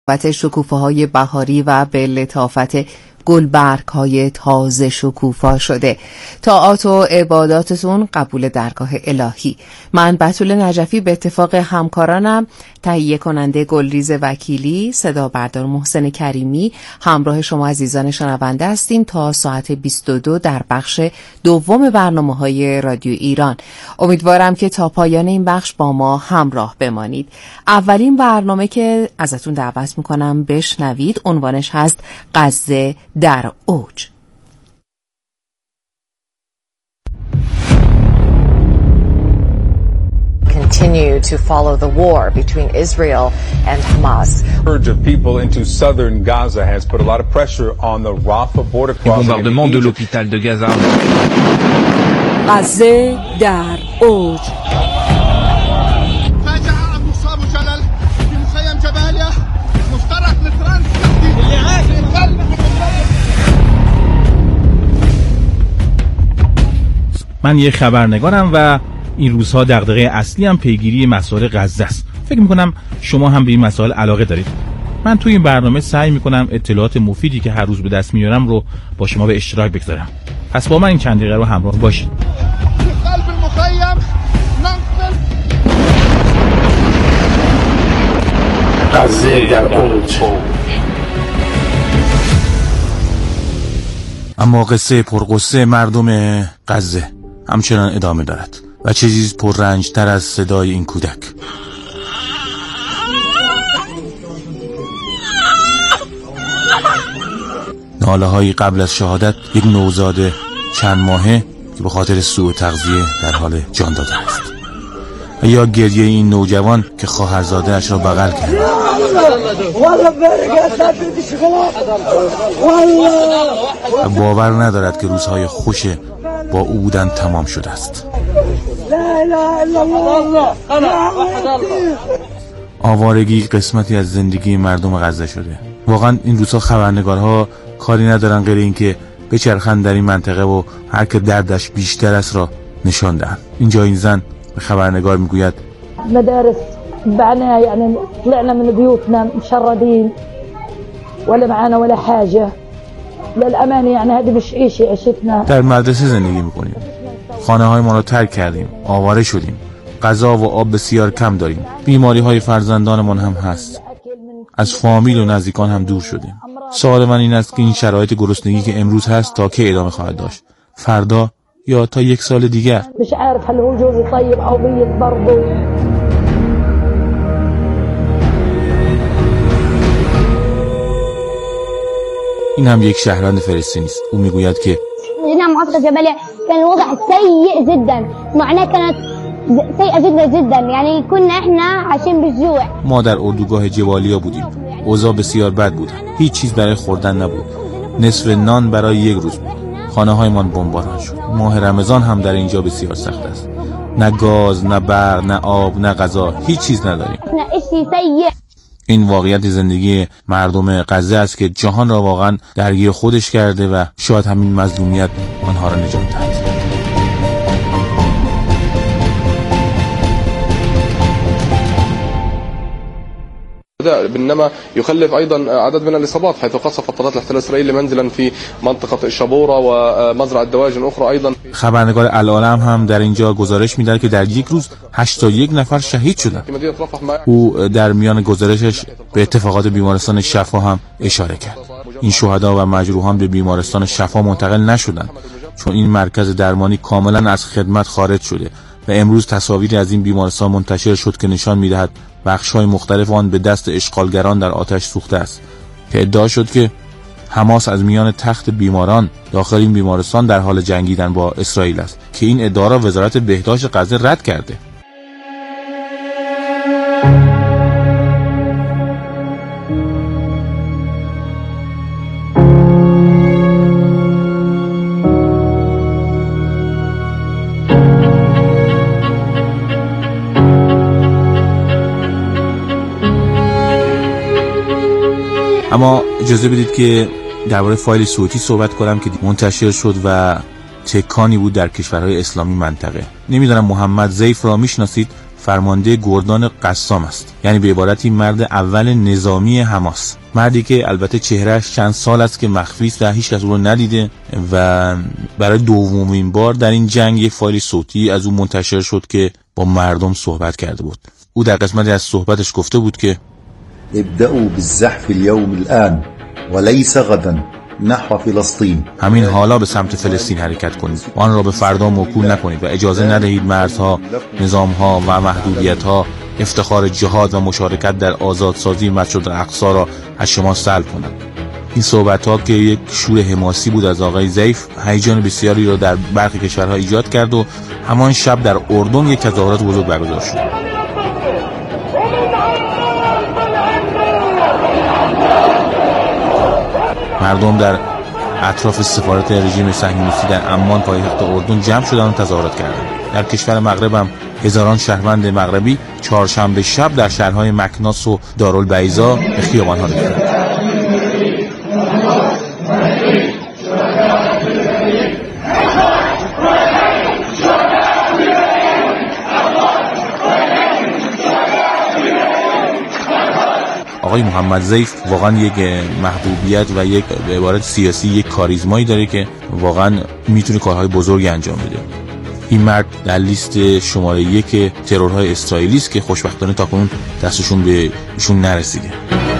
شکوفه‌های بهاری و به لطافت گلبرگ‌های تازه شکوفا شده. طاعات و عباداتتون قبول درگاه الهی. من بتول نجفی به اتفاق همکارانم تهیه کننده گلریز وکیلی، صدا بردار محسن کریمی، همراه شما عزیزان شنونده هستیم تا ساعت 22 در بخش دوم برنامه‌های رادیو ایران. امیدوارم که تا پایان این بخش با ما همراه بمانید. اولین برنامه که ازتون دعوت میکنم بشنوید عنوانش هست غزه در اوج. Continue to follow the war between Israel and Hamas. Surge of people into southern Gaza has put a lot of pressure on the Rafah border crossing. Bombardement de l'hôpital de Gaza. غزه در اوج. من یه خبرنگارم و این روزها دغدغه اصلی هم پیگیری مسائل غزه است. فکر میکنم شما هم به این مسائل علاقه دارید. من توی این برنامه سعی میکنم اطلاعات مفیدی که هر روز به دست میارم رو با شما به اشتراک بگذارم. پس با من این چند دقیقه رو همراه باشید. غزه در اوج. اما قصه پرقصه مردم غزه همچنان ادامه دارد و چه چیز پررنج‌تر از صدای این کودک. ناله‌هایی قبل از شهادت یک نوزاد چند ماهه که به خاطر سوء تغذیه در حال جان داده است، و یا گریه این نوجوان که خواهرزاده‌اش را بغل کرد. و باور ندارد که روزهای خوش با او بودن تمام شده است. آوارگی قسمتی از زندگی مردم غزه شده. واقعا این روزها خبرنگارها کاری ندارن غیر این که بچرخند در این منطقه و هر که دردش بیشتر است را نشان دهند. اینجا این زن به خبرنگار میگوید مدارس بعنا يعني طلعنا من بيوتنا مشردين ولا معانا ولا حاجه للامانه يعني هذه مش عيشه عشتنا. در مدرسه زندگی میکنیم، خانه های ما را ترک کردیم، آواره شدیم، غذا و آب بسیار کم داریم، بیماری های فرزندانمان هم هست، از فامیل و نزدیکان هم دور شدیم. سوال من این است که این شرایط گرسنگی که امروز هست تا کی ادامه خواهد داشت؟ فردا یا تا یک سال دیگر؟ مش عارف هل هو جوزي طيب او بيض برضه. این هم یک شهروند فلسطینی است. او میگوید که جينا معسكر جبلية كان الوضع سيء جدا، معاناة كانت سيئة جدا يعني كنا احنا عايشين بالجوع. ما در اردوگاه جبالیا بودیم. اوضاع بسیار بد بود. هیچ چیز برای خوردن نبود. نصف نان برای یک روز بود. خانه هایمان بمباران شد. ماه رمضان هم در اینجا بسیار سخت است. نه گاز، نه برق، نه آب، نه غذا، هیچ چیز نداریم. این واقعیت زندگی مردم غزه است که جهان را واقعا درگیر خودش کرده و شاید همین مظلومیت آنها را نجات دهد. بينما يخلف أيضا عدد من الإصابات حيث قصفت طائرات الاحتلال الإسرائيلي منزلا في منطقة الشبورة ومزرعة دواجن أخرى أيضا. خبرنگار العالم هم در اینجا گزارش می‌دهد که در یک روز 81 نفر شهید شدند. او در میان گزارشش به اتفاقات بیمارستان شفا هم اشاره کرد. این شهدا و مجروحان به بیمارستان شفا منتقل نشدند چون این مرکز درمانی کاملا از خدمت خارج شده و امروز تصاویری از این بیمارستان منتشر شد که نشان می‌دهد بخش‌های مختلف آن به دست اشغالگران در آتش سوخته است که ادعا شد که حماس از میان تخت بیماران داخل این بیمارستان در حال جنگیدن با اسرائیل است که این ادعا را وزارت بهداشت غزه رد کرده. اما اجازه بدید که درباره فایل صوتی صحبت کنم که منتشر شد و تکانی بود در کشورهای اسلامی منطقه. نمیدونم محمد ضیف را میشناسید؟ فرمانده گردان قسام است، یعنی به عبارتی مرد اول نظامی حماس، مردی که البته چهرهش چند سال است که مخفی است و هیچ کس او رو ندیده و برای دومین بار در این جنگ یک فایل صوتی از او منتشر شد که با مردم صحبت کرده بود. او در قسمتی از صحبتش گفته بود که ابدأوا بالزحف اليوم الآن وليس غدا نحو فلسطین. همین حالا به سمت فلسطین حرکت کنید و آن را به فردا موکول نکنید و اجازه ندهید مرزها، نظامها و محدودیتها افتخار جهاد و مشارکت در آزادسازی مسجد الاقصی را از شما سلب کنند. این صحبت‌ها که یک شور حماسی بود از آقای ضیف، هیجان بسیاری را در برخی کشورها ایجاد کرد و همان شب در اردن یک تظاهرات بزرگ برگزار شد. مردم در اطراف سفارت رژیم صهیونیستی در عمان پایتخت اردن جمع شدند و تظاهرات کردند. در کشور مغرب هم هزاران شهروند مغربی چهارشنبه شب در شهرهای مکناس و دارالبیضا به خیابان‌ها ریختند. آقای محمد ضیف واقعا یک محبوبیت و یک به عبارت سیاسی یک کاریزمایی داره که واقعا میتونه کارهای بزرگی انجام بده. این مرد در لیست شماره 1 ترورهای اسرائیلی است که خوشبختانه تاکنون دستشون به ایشون نرسیده.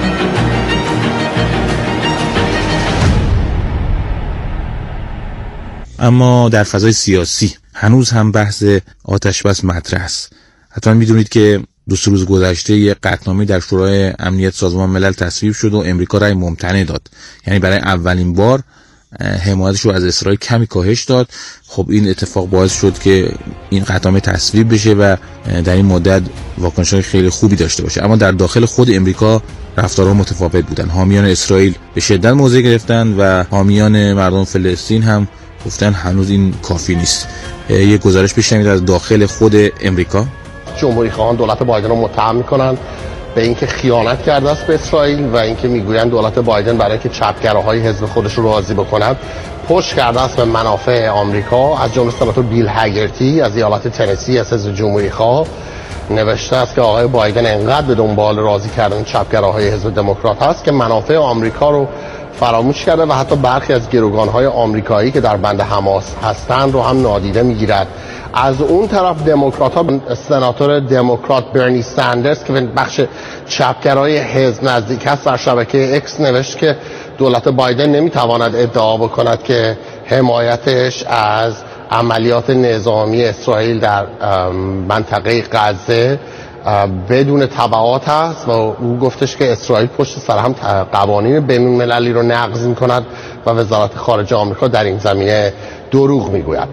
اما در فضای سیاسی هنوز هم بحث آتش بس مطرح است. حتما میدونید که 2 روز گذشته یک قطعنامه در شورای امنیت سازمان ملل تصویب شد و امریکا رأی ممتنع داد، یعنی برای اولین بار حمایتش رو از اسرائیل کمی کاهش داد. خب این اتفاق باعث شد که این قطعنامه تصویب بشه و در این مدت واکنش‌های خیلی خوبی داشته باشه. اما در داخل خود امریکا رفتارها متفاوت بودن. حامیان اسرائیل به شدت موضع گرفتن و حامیان مردم فلسطین هم گفتن هنوز این کافی نیست. یک گزارش بشنوید از داخل خود امریکا. جمهوری خواهان دولت بایدن رو متهم میکنن به اینکه خیانت کرده است به اسرائیل و اینکه میگویند دولت بایدن برای اینکه چپگراهای حزب خودش رو راضی بکند پشت کرده است به منافع آمریکا. از جمله سناتور بیل هگرتی از ایالت تنسی از حزب جمهوری خواه نوشته است که آقای بایدن انقدر به دنبال راضی کردن چپگراهای حزب دموکرات هست که منافع آمریکا رو فراموش کرده و حتی برخی از گروگان‌های آمریکایی که در بند حماس هستند رو هم نادیده میگیرد. از اون طرف دموکرات‌ها، سناتور دموکرات برنی ساندرز که به بخش چپگرای حزب نزدیک است در شبکه اکس نوشت که دولت بایدن نمیتواند ادعا بکند که حمایتش از عملیات نظامی اسرائیل در منطقه غزه بدون تبعات است و او گفتش که اسرائیل پشت سر هم قوانین بین‌المللی رو نقض می‌کند و وزارت خارجه آمریکا در این زمینه دروغ میگوید.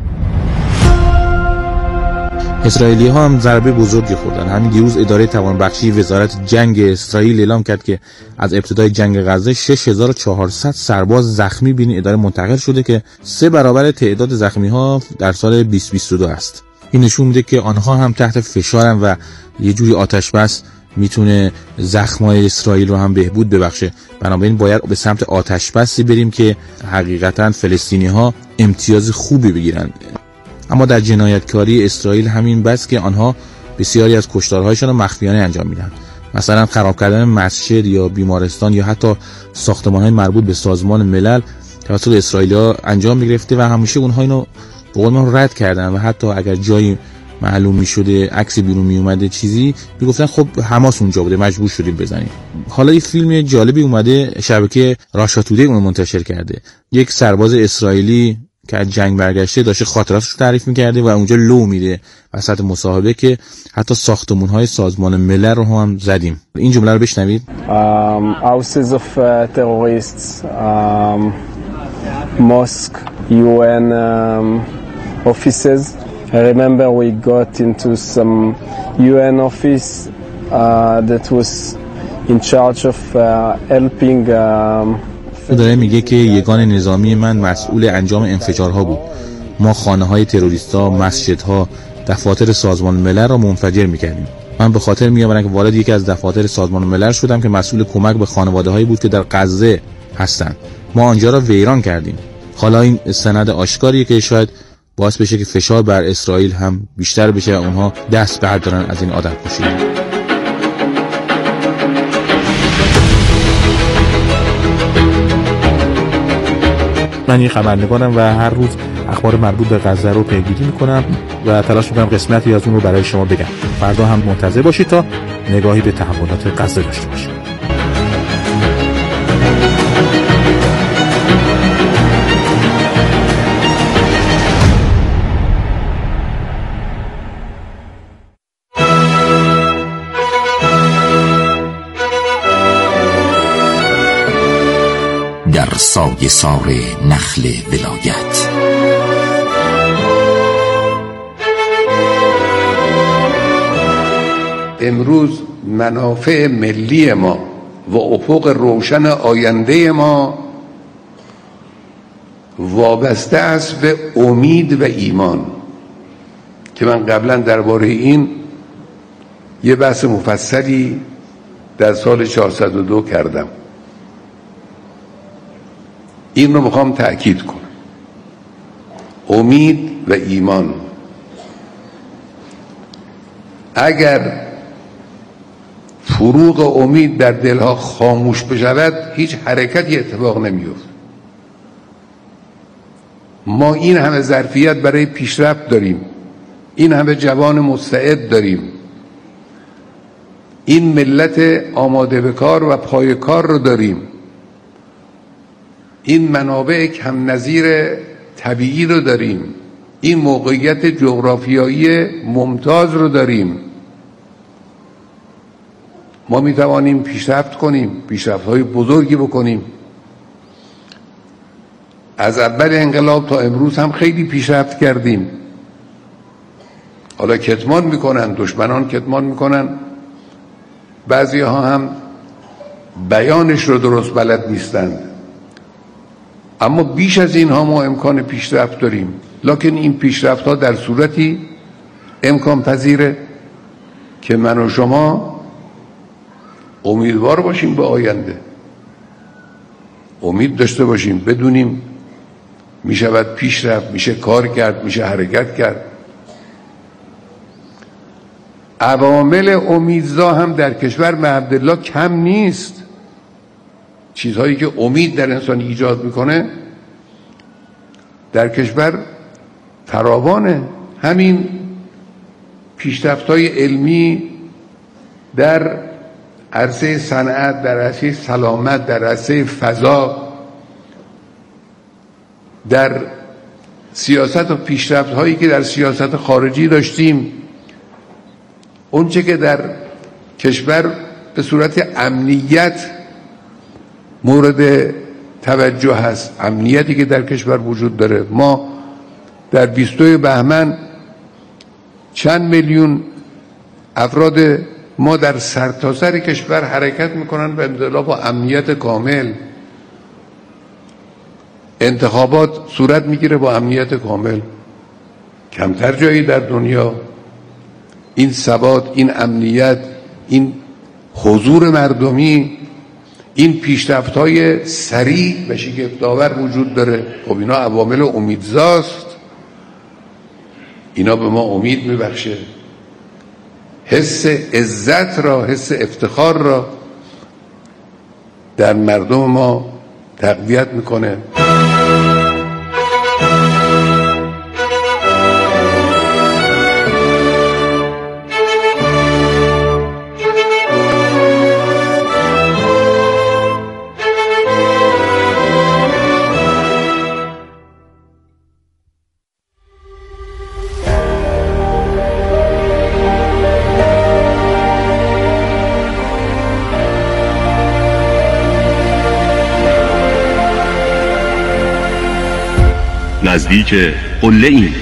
اسرائیلی ها هم ضربه بزرگی خوردن. همین دیروز اداره توانبخشی وزارت جنگ اسرائیل اعلام کرد که از ابتدای جنگ غزه 6400 سرباز زخمی به این اداره منتقل شده که 3 برابر تعداد زخمی ها در سال 2022 است. این نشون میده که آنها هم تحت فشارن و یه جوری آتش بس میتونه زخمای اسرائیل رو هم بهبود ببخشه. بنابراین باید به سمت آتش بسی بریم که حقیقتا فلسطینی ها امتیاز خوبی بگیرن. اما در جنایتکاری اسرائیل همین بس که آنها بسیاری از کشتارهایشان رو مخفیانه انجام میدن. مثلا خراب کردن مسجد یا بیمارستان یا حتی ساختمان‌های مربوط به سازمان ملل توسط اسرائیلی‌ها انجام می‌گرفته و همیشه اونها اینو به قول ما رد کردن و حتی اگر جایی معلوم می‌شده عکس بیرون میومده چیزی میگفتن خب حماس اونجا بوده مجبور شدیم بزنیم. حالا یه فیلم جالبی اومده شبکه راشا تودی اون منتشر کرده. یک سرباز اسرائیلی که از جنگ برگشته داشته خاطراتش رو تعریف می‌کرده و اونجا لو میده وسط مصاحبه که حتی ساختمان‌های سازمان ملل رو هم زدیم. این جمله رو بشنوید. Houses of terrorists, mosque, UN offices. I remember we got into some UN office that was in charge of helping داره میگه که یگان نظامی من مسئول انجام انفجارها بود. ما خانه‌های تروریست‌ها، مسجدها، دفاتر سازمان ملل را منفجر می‌کردیم. من به خاطر می‌آورم که وارد یکی از دفاتر سازمان ملل شدم که مسئول کمک به خانواده‌هایی بود که در غزه هستند. ما آنجا را ویران کردیم. حالا این سند آشکاریه که شاید باعث بشه که فشار بر اسرائیل هم بیشتر بشه و اونها دست بردارن از این آدمکشی. من یه خبرنگارم و هر روز اخبار مربوط به غزه رو پیگیری میکنم و تلاش میکنم قسمتی از اون رو برای شما بگم. فردا هم منتظر باشید تا نگاهی به تحولات غزه داشته باشید. در سایه سار نخل ولایت امروز منافع ملی ما و افق روشن آینده ما وابسته است به امید و ایمان که من قبلا درباره این یه بحث مفصلی در سال 402 کردم. این رو میخوام تأکید کنم. امید و ایمان. اگر فروغ امید در دلها خاموش بشود هیچ حرکتی اتفاق نمیفته. ما این همه ظرفیت برای پیشرفت داریم، این همه جوان مستعد داریم، این ملت آماده به کار و پای کار رو داریم، این منابع کم نظیر طبیعی رو داریم، این موقعیت جغرافیایی ممتاز رو داریم. ما می توانیم پیشرفت کنیم، پیشرفت‌های بزرگی بکنیم. از اول انقلاب تا امروز هم خیلی پیشرفت کردیم. حالا کتمان میکنن، دشمنان کتمان میکنن، بعضی ها هم بیانش رو درست بلد نیستند، اما بیش از اینها ما امکان پیشرفت داریم. لکن این پیشرفت ها در صورتی امکان پذیره که من و شما امیدوار باشیم به آینده، امید داشته باشیم، بدونیم میشود پیشرفت، میشه کار کرد، میشه حرکت کرد. عوامل امیدزا هم در کشور به عبدالله کم نیست. چیزهایی که امید در انسان ایجاد میکنه در کشور فراوانه. همین پیشرفت‌های علمی در عرصه صنعت، در عرصه سلامت، در عرصه فضا، در سیاست و پیشرفت‌هایی که در سیاست خارجی داشتیم، اونچه که در کشور به صورت امنیت مورد توجه هست، امنیتی که در کشور وجود داره. ما در 22 بهمن چند میلیون افراد ما در سرتاسر کشور حرکت میکنن به انقلاب و امنیت کامل. انتخابات صورت میگیره با امنیت کامل. کمتر جایی در دنیا این ثبات، این امنیت، این حضور مردمی، این پیشرفت‌های سریع و شگفت‌آور وجود داره. خب اینا عوامل امیدزاست، اینا به ما امید میبخشه، حس عزت را، حس افتخار را در مردم ما تقویت میکنه. نزدیک قله ایم.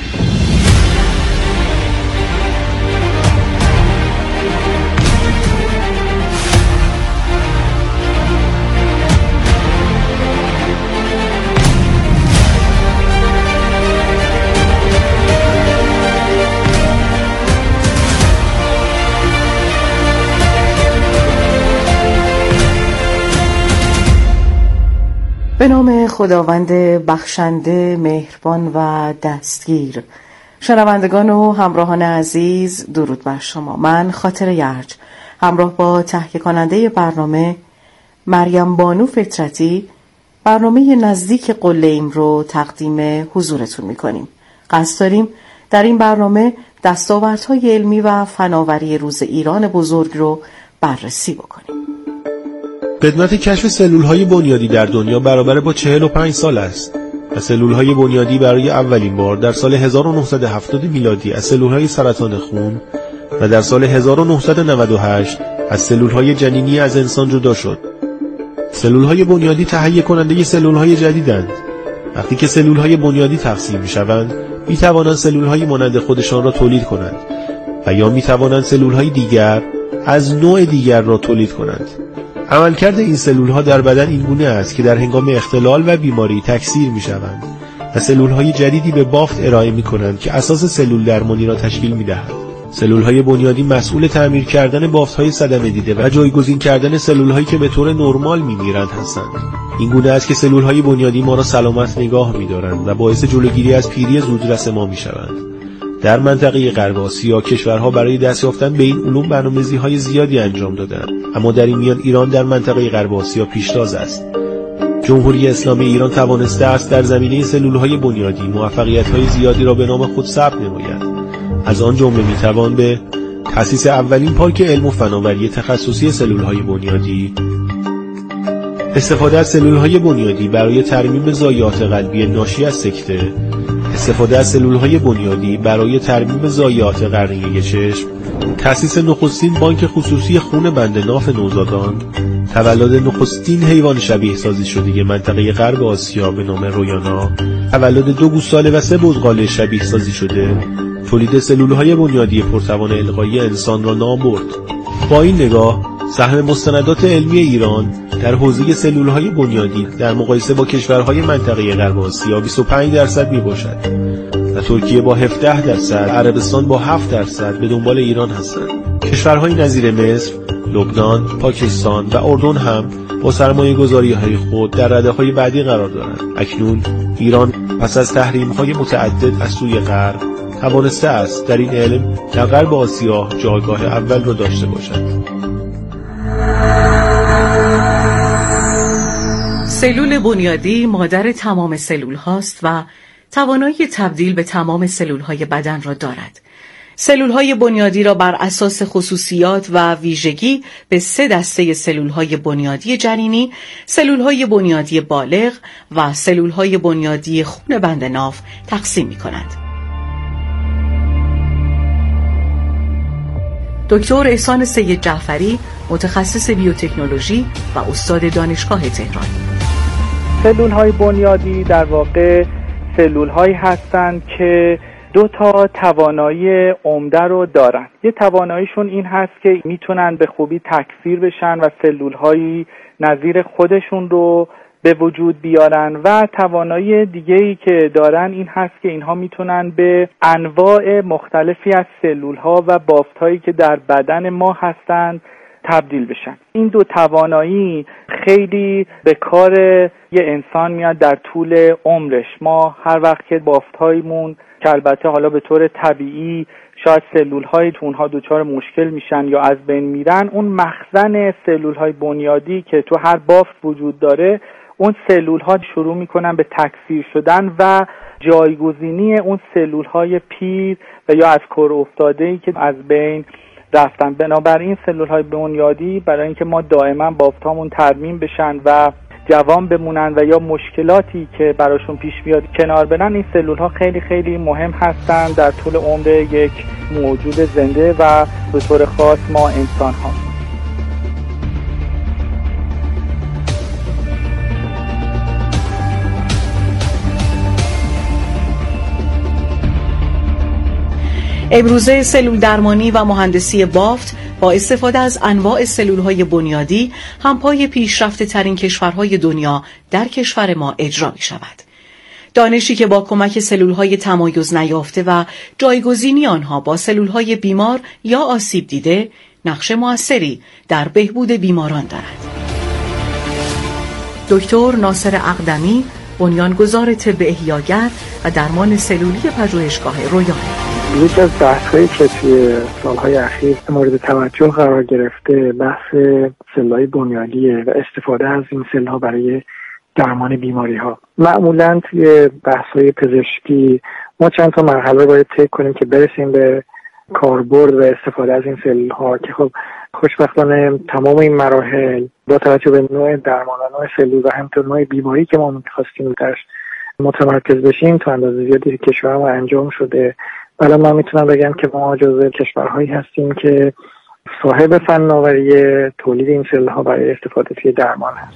به نام خداوند بخشنده، مهربان و دستگیر. شنوندگان و همراهان عزیز، درود بر شما. من خاطر یرج همراه با تهیه کننده برنامه مریم بانو فطرتی برنامه نزدیک قله‌ایم رو تقدیم حضورتون می‌کنیم. قصد داریم در این برنامه دستاوردهای علمی و فناوری روز ایران بزرگ رو بررسی بکنیم. قدمت کشف سلول‌های بنیادی در دنیا برابر با 45 سال است و سلول‌های بنیادی برای اولین بار در سال 1970 میلادی از سلول‌های سرطان خون و در سال 1998 از سلول‌های جنینی از انسان جدا شد. سلول‌های بنیادی تهیه کننده سلول‌های جدیدند. وقتی که سلول‌های بنیادی تقسیم می‌شوند، می‌توانند سلول‌های مانند خودشان را تولید کنند و یا می‌توانند سلول‌های دیگر از نوع دیگر را تولید کنند. عملکرد این سلول‌ها در بدن این گونه است که در هنگام اختلال و بیماری تکثیر می‌شوند و سلول‌های جدیدی به بافت ارائه می‌کنند که اساس سلول درمانی را تشکیل می‌دهد. سلول‌های بنیادی مسئول تعمیر کردن بافت‌های صدمه دیده و جایگزین کردن سلول‌هایی که به طور نرمال می‌میرند هستند. این گونه است که سلول‌های بنیادی ما را سلامت نگاه می‌دارند و باعث جلوگیری از پیری زودرس ما می‌شوند. در منطقه غرب آسیا کشورها برای دست یافتن به این علوم برنامه‌ریزی‌های زیادی انجام دادند، اما در این میان ایران در منطقه غرب آسیا پیشتاز است. جمهوری اسلامی ایران توانسته است در زمینه سلول‌های بنیادی موفقیت‌های زیادی را به نام خود ثبت نماید. از آن جمله می‌توان به تأسیس اولین پارک علم و فناوری تخصصی سلول‌های بنیادی، استفاده از سلول‌های بنیادی برای ترمیم ضایعات قلبی ناشی از سکته، استفاده از سلول‌های بنیادی برای ترمیم ضایعات قرنیه چشم، تأسیس نخستین بانک خصوصی خون بند ناف نوزادان، تولد نخستین حیوان شبیه سازی شده منطقه غرب آسیا به نام رویانا، تولد 2 گوساله و 3 بزغاله شبیه سازی شده، تولید سلول‌های بنیادی پرتوان القایی انسان را نام برد. با این نگاه، سهم مستندات علمی ایران در حوزه سلول‌های بنیادی در مقایسه با کشورهای منطقه غرب آسیا 25% میباشد و ترکیه با 17%، عربستان با 7% به دنبال ایران هستند. کشورهای نظیر مصر، لبنان، پاکستان و اردن هم با سرمایه‌گذاری‌های خود در رده‌های بعدی قرار دارند. اکنون ایران پس از تحریم‌های متعدد از سوی غرب توانسته است در این علم در غرب آسیا جایگاه اول را داشته باشد. سلول بنیادی مادر تمام سلول هاست و توانایی تبدیل به تمام سلول های بدن را دارد. سلول های بنیادی را بر اساس خصوصیات و ویژگی به 3 دسته سلول های بنیادی جنینی، سلول های بنیادی بالغ و سلول های بنیادی خون بند ناف تقسیم می کند. دکتر احسان سید جعفری، متخصص بیوتکنولوژی و استاد دانشگاه تهران. سلول‌های بنیادی در واقع سلول‌هایی هستند که 2 توانایی عمده رو دارن. یه تواناییشون این هست که میتونن به خوبی تکثیر بشن و سلول‌هایی نظیر خودشون رو به وجود بیارن و توانایی دیگه‌ای که دارن این هست که اینها میتونن به انواع مختلفی از سلول‌ها و بافت‌هایی که در بدن ما هستند تبدیل بشن. این 2 توانایی خیلی به کار یه انسان میاد در طول عمرش. ما هر وقت که بافت‌هایمون که البته حالا به طور طبیعی شاید سلول‌های تو اونها دچار مشکل میشن یا از بین میرن، اون مخزن سلول‌های بنیادی که تو هر بافت وجود داره، اون سلول‌ها شروع میکنن به تکثیر شدن و جایگزینی اون سلول‌های پیر و یا از کار افتاده‌ای که از بین رفتن. بنابراین سلول‌های بنیادی برای اینکه ما دائما بافت‌هامون ترمیم بشن و جوان بمونن و یا مشکلاتی که براشون پیش بیاد کنار برن، این سلول‌ها خیلی خیلی مهم هستن در طول عمر یک موجود زنده و به طور خاص ما انسان‌ها. امروزه سلول درمانی و مهندسی بافت با استفاده از انواع سلول‌های بنیادی همپای پیشرفته ترین کشورهای دنیا در کشور ما اجرا می شود. دانشی که با کمک سلول‌های تمایز نیافته و جایگزینی آنها با سلول‌های بیمار یا آسیب دیده نقش موثری در بهبود بیماران دارد. دکتر ناصر اقدمی، بنیانگذار طب احیاگر و درمان سلولی پژوهشگاه رویان. یکی از بحث‌هایی که توی سالهای اخیر مورد توجه قرار گرفته بحث سلول‌های بنیادیه و استفاده از این سلول‌ها برای درمان بیماری‌ها. معمولاً توی بحث‌های پزشکی ما چند تا مرحله باید طی کنیم که برسیم به کاربرد و استفاده از این سلول‌ها که خب خوشبختانه تمام این مراحل با توجه به نوع درمان و نوع سلول و همینطور نوع بیماری که ما می‌خواستیم درش متمرکز بشیم تا اندازه زیادی کشورها انجام شده. ولی من میتونم بگم که ما جزو کشورهایی هستیم که صاحب فناوری تولید این سلول‌ها برای استفاده توی درمان هست.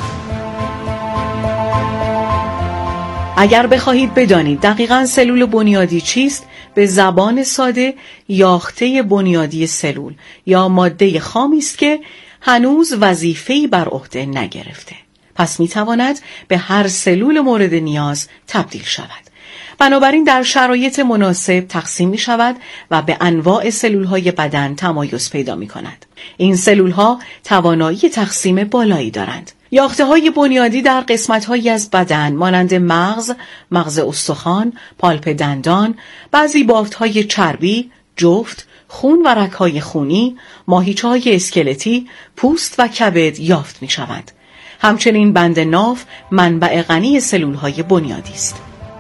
اگر بخواهید بدانید دقیقاً سلول بنیادی چیست، به زبان ساده یاخته بنیادی سلول یا ماده خامی است که هنوز وظیفه‌ای بر عهده نگرفته. پس میتواند به هر سلول مورد نیاز تبدیل شود. بنابراین در شرایط مناسب تقسیم می شود و به انواع سلول‌های بدن تمایز پیدا می کند. این سلول‌ها توانایی تقسیم بالایی دارند. یافته‌های بنیادی در قسمت‌هایی از بدن مانند مغز استخوان، پالپ دندان، بعضی بافت‌های چربی، جفت، خون و رگ‌های خونی، ماهیچه‌های اسکلتی، پوست و کبد یافت می شوند. همچنین بند ناف منبع غنی سلول‌های بنیادی است.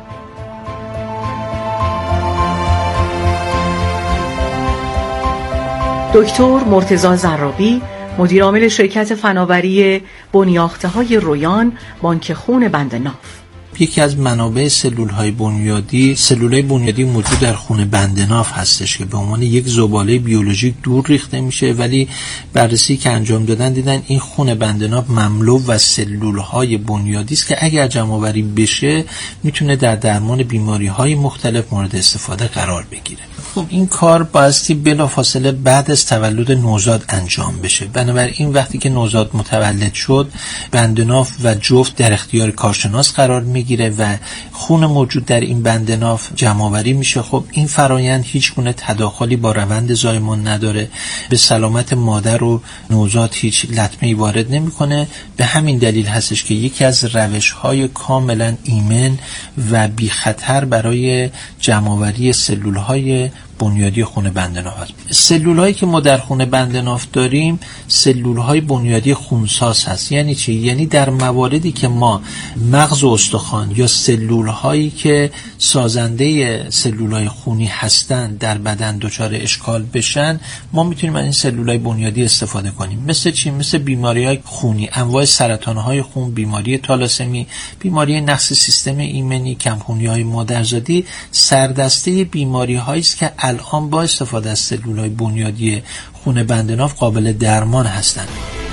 دکتر مرتضی زرابی، مدیرعامل شرکت فناوری بنیاخته‌های رویان، بانک خون بند ناف. یکی از منابع سلول‌های بنیادی موجود در خون بند ناف هستش که به عنوان یک زباله بیولوژیک دور ریخته میشه، ولی بررسی که انجام دادن دیدن این خون بند ناف مملو و سلول‌های بنیادی است که اگر جمع‌آوری بشه میتونه در درمان بیماری‌های مختلف مورد استفاده قرار بگیره. خب این کار بایستی بلافاصله بعد از تولد نوزاد انجام بشه. بنابراین وقتی که نوزاد متولد شد، بند ناف و جفت در اختیار کارشناس قرار میگیره و خون موجود در این بند ناف جمع‌آوری میشه. خب این فرایند هیچ گونه تداخلی با روند زایمان نداره، به سلامت مادر و نوزاد هیچ لطمه‌ای وارد نمیکنه. به همین دلیل هستش که یکی از روش‌های کاملا ایمن و بی خطر برای جمع‌آوری سلول‌های بنیادی خون بند ناف هست. سلول‌هایی که ما در خون بند ناف داریم سلول‌های بنیادی خونساز هست. یعنی چی؟ یعنی در مواردی که ما مغز و استخوان یا سلول‌هایی که سازنده سلول‌های خونی هستند در بدن دچار اشکال بشن، ما میتونیم از این سلول‌های بنیادی استفاده کنیم. مثل چی؟ مثل بیماری‌های خونی، انواع سرطان‌های خون، بیماری تالاسمی، بیماری نقص سیستم ایمنی، کمخونی‌های مادرزادی، سردسته بیماری‌هایی است که الان با استفاده از سلول‌های بنیادی خون بند ناف قابل درمان هستند.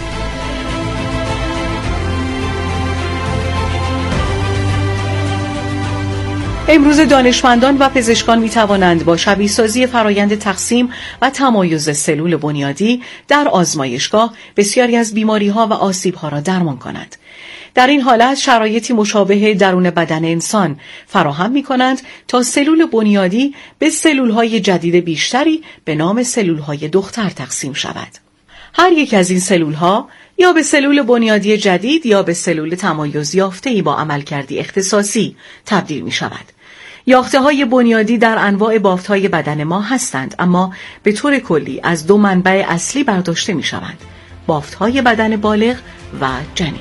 امروز دانشمندان و پزشکان می توانند با شبیه سازی فرایند تقسیم و تمایز سلول بنیادی در آزمایشگاه بسیاری از بیماری‌ها و آسیب‌ها را درمان کنند. در این حالت شرایطی مشابه درون بدن انسان فراهم می کنند تا سلول بنیادی به سلول‌های جدید بیشتری به نام سلول‌های دختر تقسیم شود. هر یک از این سلول‌ها یا به سلول بنیادی جدید یا به سلول تمایز یافته‌ای با عملکردی اختصاصی تبدیل می شود. یافته‌های بنیادی در انواع بافت‌های بدن ما هستند، اما به طور کلی از دو منبع اصلی برداشته می شوند: بافت‌های بدن بالغ و جنین.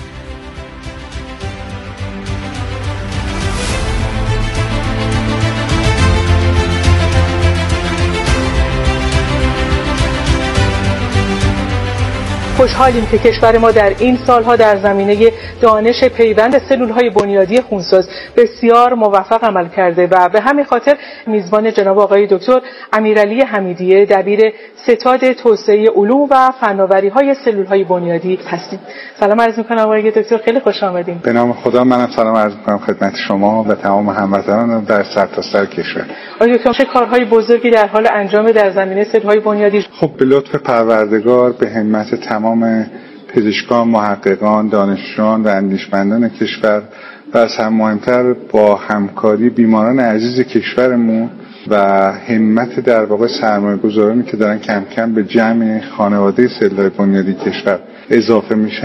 خوشحالیم که کشور ما در این سالها در زمینه دانش پیوند سلول‌های بنیادی خونساز بسیار موفق عمل کرده و به همین خاطر میزبان جناب آقای دکتر امیرعلی حمیدیه، دبیر ستاد توسعه علوم و فناوری‌های سلول‌های بنیادی هستیم. سلام عرض می‌کنم آقای دکتر، خیلی خوش آمدید. به نام خدا منم سلام عرض می‌کنم خدمت شما و تمام هموطنان در سرتاسر کشور. آقای دکتر، چه کارهای بزرگی در حال انجام در زمینه سلول‌های بنیادی؟ خب به لطف پروردگار به همت تمام پزشکان، محققان، دانشجویان و اندیشمندان کشور و از هم مهمتر با همکاری بیماران عزیز کشورمون و همت در واقع سرمایه‌گذارانی که دارن کم کم به جمع خانواده سلول‌های بنیادی کشور اضافه میشن،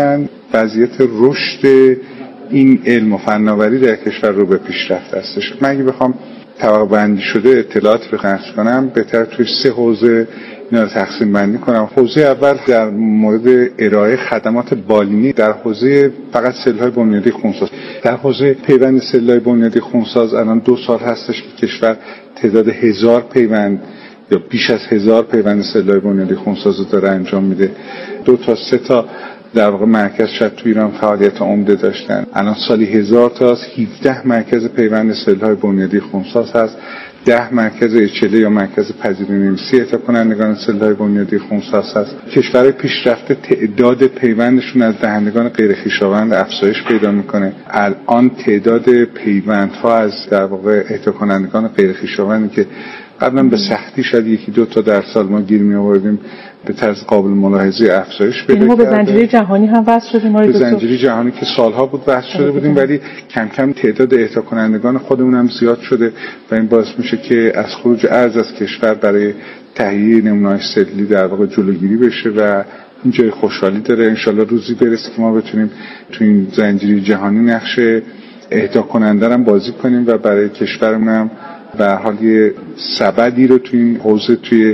وضعیت رشد این علم و فناوری در کشور رو به پیشرفت هستش. من اگه بخوام طبقه بندی شده اطلاعات رو خرج کنم، بهتر توی 3 حوزه اینا رو تقسیم بندی کنم. حوزه اول در مورد ارائه خدمات بالینی در حوزه فقط سلول‌های بنیادی خونساز. در حوزه پیوند سلول‌های بنیادی خونساز الان 2 سال هستش که کشور تعداد 1000 پیوند یا بیش از 1000 پیوند سلول‌های بنیادی خونساز رو داره انجام میده. 2 تا 3 تا در واقع مرکز شاید تو ایران فعالیت عمده داشتن. الان سالی 1000 تا 17 مرکز پیوند سلول‌های بنیادی خونساز هست. 10 مرکز اچله یا مرکز پذیرش‌نویسی اعطا کنندگان سلول‌های بنیادی خونساز هست. کشورهای پیشرفته تعداد پیوندشون از دهندگان غیر خویشاوند افزایش پیدا میکنه. الان تعداد پیوندها از در واقع اعطا کنندگان غیر خویشاوندی که قبلا به سختی شاید 1-2 تا در سال ما گیر می آوردیم به طرز قابل ملاحظه افزایش پیدا کرده. ما به زنجیره جهانی هم وصل شدیم. به زنجیره جهانی که سالها بود وصل شده بودیم، ولی کم کم تعداد اعطا کنندگان خودمون هم زیاد شده و این باعث میشه که از خروج ارز از کشور برای تهیه نمونه‌های سلولی در واقع جلوگیری بشه و این جای خوشحالی داره. انشالله روزی برسه که ما بتونیم تو این زنجیره جهانی نقش اعطا کننده هم بازی کنیم و برای کشورمون هم به حال یه سبدی رو تو این حوزه توی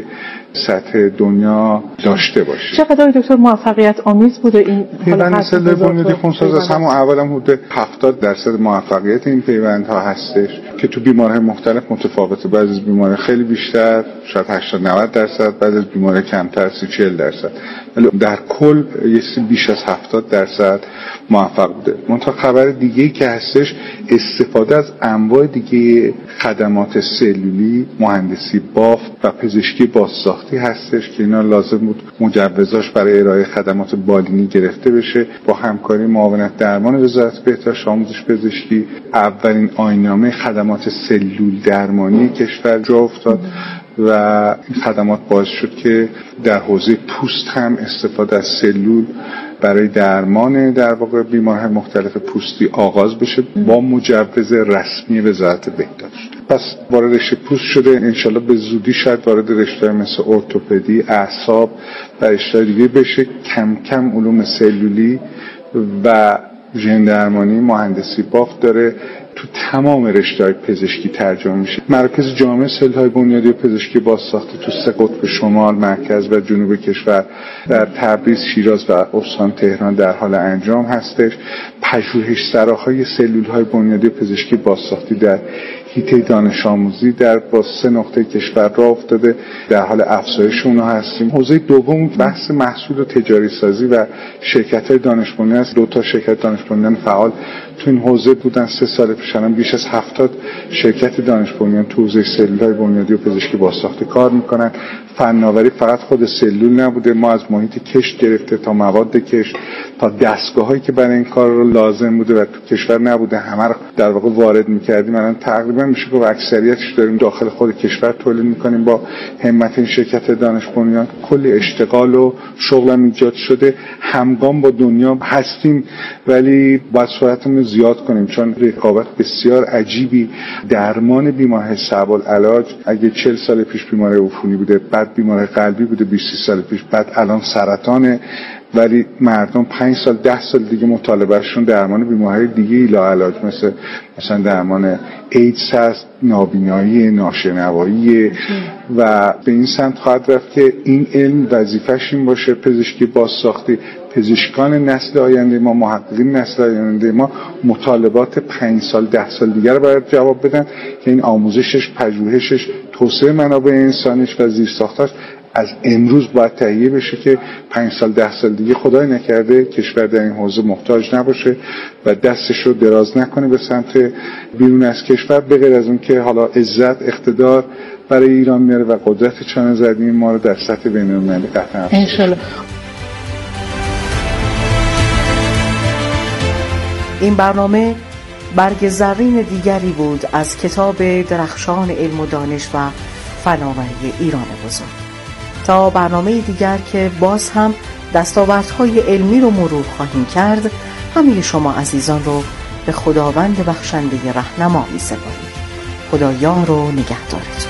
سطح دنیا داشته باشه. چقدر دکتر موفقیت آمیز بوده این پیوند سلول بنیادی خونساز؟ از همون اول هم حدود 70% موفقیت این پیوندها هستش که تو بیماری‌های مختلف متفاوته. بعضی از بیماری‌ها خیلی بیشتر، شاید 80-90%، بعضی از بیماری‌ها کمتر، 30-40%، ولی در کل یه بیش از 70% موفق بوده. منتها خبر دیگه‌ای که هستش استفاده از انواع دیگه خدمات سلولی، مهندسی بافت و پزشکی بازساختی هستش که اینا لازم بود مجوزاش برای ارائه خدمات بالینی گرفته بشه. با همکاری معاونت درمان وزارت بهداشت آموزش پزشکی اولین آیین‌نامه خدمات سلول درمانی کشور جا افتاد و این خدمات باعث شد که در حوزه پوست هم استفاده از سلول برای درمان در واقع بیماری‌های مختلف پوستی آغاز بشه با مجوز رسمی وزارت بهداشت. پس وارد رشته پوست شده، انشالله به زودی شاید وارد رشته مثل ارتوپدی، اعصاب و رشته دیگه بشه. کم کم علوم سلولی و ژن درمانی، مهندسی بافت داره تو تمام رشته‌های پزشکی ترجمه میشه. مرکز جامع سلول‌های بنیادی و پزشکی بازساخته تو 3 قطب شمال، مرکز و جنوب کشور در تبریز، شیراز و استان تهران در حال انجام هستش. پژوهش‌سراهای سلول‌های بنیادی و پزشکی بازساختی در حیطه دانش آموزی در با 3 نقطه کشور راه افتاده، در حال افزایش اونها هستیم. حوزه دوم بحث محصول و تجاری سازی و شرکت‌های دانش بنیان است. 2 تا شرکت دانش بنیان فعال تو این حوزه بودن. 3 سال پیش الان بیش از 70 شرکت دانش بنیان تو حوزه سلول‌های بنیادی و پزشکی بازساخته کار میکنن. فناوری فقط خود سلول نبوده، ما از محیط کشت گرفته تا مواد کشت تا دستگاه‌هایی که برای این کار رو لازم بوده و تو کشور نبوده همه رو در واقع وارد می‌کردیم. الان تقریبا میشه که اکثریتش داریم داخل خود کشور تولید می‌کنیم. با همت این شرکت دانش بنیان کلی اشتغال و شغل هم ایجاد شده. همگام با دنیا هستیم ولی باید سرعتمون زیاد کنیم چون رقابت بسیار عجیبی. درمان بیماری صعب العلاج اگه 40 سال پیش بیماری عفونی بوده، بعد بیماری قلبی بوده 20 سال پیش، بعد الان سرطانه، ولی مردم 5 سال 10 سال دیگه مطالبهشون درمان بیماری دیگه لاعلاج مثلا درمان ایدز هست، نابینایی، ناشنوایی و به این سمت خواهد رفت که این علم وظیفه‌ش این باشه پزشکی بازساختی. پزشکان نسل آینده ما، محققین نسل آینده ما مطالبات 5 سال 10 سال دیگر رو باید جواب بدن که این آموزشش، پژوهشش، توسعه منابع انسانیش و زیرساختاش از امروز باید تهیه بشه که 5 سال 10 سال دیگه خدای نکرده کشور در این حوزه محتاج نباشه و دستش رو دراز نکنه به سمت بیرون از کشور، به غیر از اون که حالا عزت اقتدار برای ایران میاره و قدرت چانه زدی ما رو در سطح بین‌المللی قطعا انشالله. این برنامه برگ زرین دیگری بود از کتاب درخشان علم و دانش و فناوری ایران بزرگ. تا برنامه دیگر که باز هم دستاوردهای علمی رو مرور خواهیم کرد، همه شما عزیزان رو به خداوند بخشنده رهنما می‌سپاریم. خدا یار و نگهدارتون.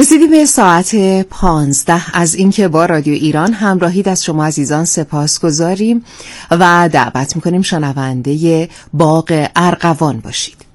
رسیدیم به ساعت 15. از اینکه با رادیو ایران همراهید از شما عزیزان سپاس گذاریم و دعوت میکنیم شنونده باغ ارغوان باشید.